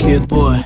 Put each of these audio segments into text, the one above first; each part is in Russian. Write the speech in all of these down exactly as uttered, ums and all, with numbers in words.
Kid-Boy.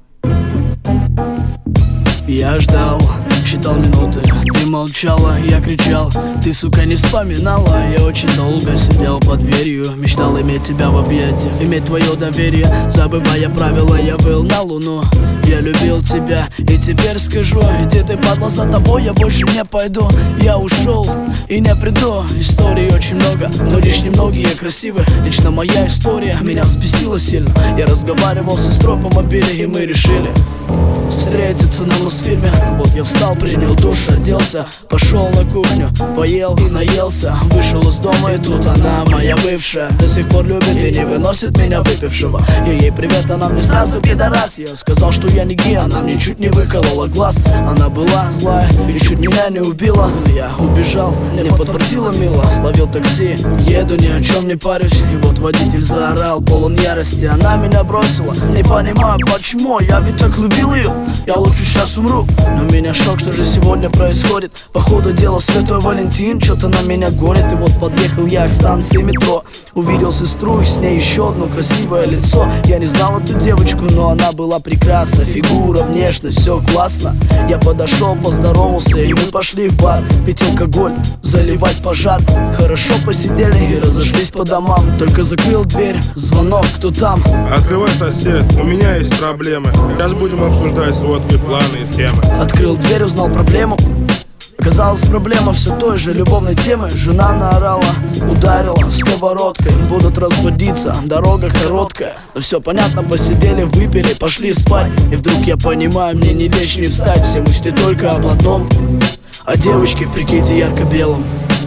Я ждал, считал минуты, ты молчала, я кричал, ты, сука, не вспоминала. Я очень долго сидел под дверью, мечтал иметь тебя в объятиях, иметь твое доверие. Забывая правила, я выл на луну. Я любил тебя, и теперь скажу: иди ты, падла, за тобой я больше не пойду. Я ушел и не приду. Историй очень много, но лишь немногие красивы. Лично моя история меня взбесила сильно. Я разговаривал с сестрой по мобиле, и мы решили встретиться на Мосфильме. Вот я встал, принял душ, оделся, пошел на кухню, поел и наелся. Вышел из дома, и тут она, моя бывшая, до сих пор любит и не выносит меня выпившего. Я ей привет, она мне сразу пидорас. Я сказал, что я не гей, она мне чуть не выколола глаз. Она была злая и чуть меня не убила, но я убежал, мне подфартило мило. Словил такси, еду, ни о чем не парюсь. И вот водитель заорал, полон ярости. Она меня бросила, не понимаю почему. Я ведь так любил ее, я лучше сейчас умру. Но у меня шок, что же сегодня происходит. Походу дела Святой Валентин что-то на меня гонит. И вот подъехал я к станции метро, увидел сестру и с ней еще одно красивое лицо. Я не знал эту девочку, но она была прекрасна. Фигура, внешность, все классно. Я подошел, поздоровался, и мы пошли в бар пить алкоголь, заливать пожар. Хорошо посидели и разошлись по домам. Только закрыл дверь, звонок, кто там? Открывай, сосед, у меня есть проблемы. Сейчас будем обсуждать сводки, планы и схемы. Открыл дверь, узнал проблему. Оказалась проблема все той же любовной темы. Жена наорала, ударила сковородкой. Будут разводиться, дорога короткая. Но все понятно, посидели, выпили, пошли спать. И вдруг я понимаю, мне не лечь, не встать. Все мысли только об одном: о девочке в прикиде ярко-белом.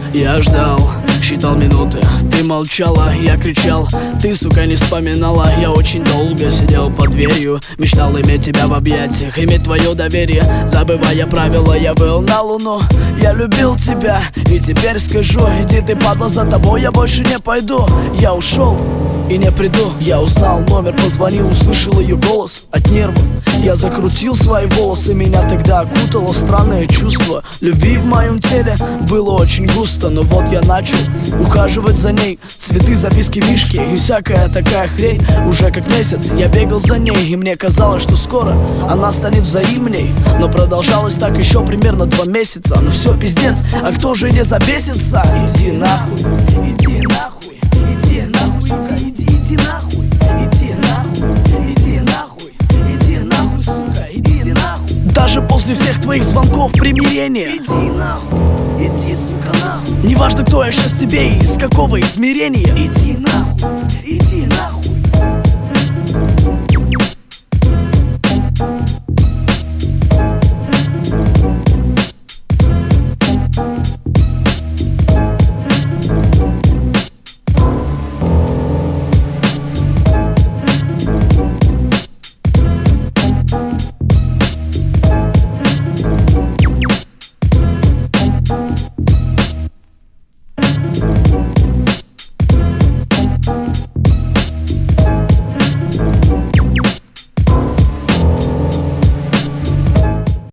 Я ждал, считал минуты, ты молчала, я кричал, ты, сука, не вспоминала. Я очень долго сидел под дверью, мечтал иметь тебя в объятиях, иметь твое доверие. Забывая правила, я выл на луну. Я любил тебя, и теперь скажу: иди ты, падла, за тобой я больше не пойду. Я ушел и не приду. Я узнал номер, позвонил, услышал ее голос. От нервов я закрутил свои волосы. Меня тогда окутало странное чувство любви в моем теле. Было очень густо, но вот я начал ухаживать за ней. Цветы, записки, вишки и всякая такая хрень. Уже как месяц я бегал за ней, и мне казалось, что скоро она станет взаимней. Но продолжалось так еще примерно два месяца. Ну все, пиздец, а кто же не забесится? Иди нахуй, иди нахуй, иди нахуй, иди, иди, иди нахуй, иди нахуй, иди нахуй, иди нахуй, сука, иди нахуй. Даже после всех твоих звонков примирения, иди нахуй, иди, сука, нахуй. Неважно, кто я сейчас тебе и из какого измерения, иди нахуй, иди нахуй.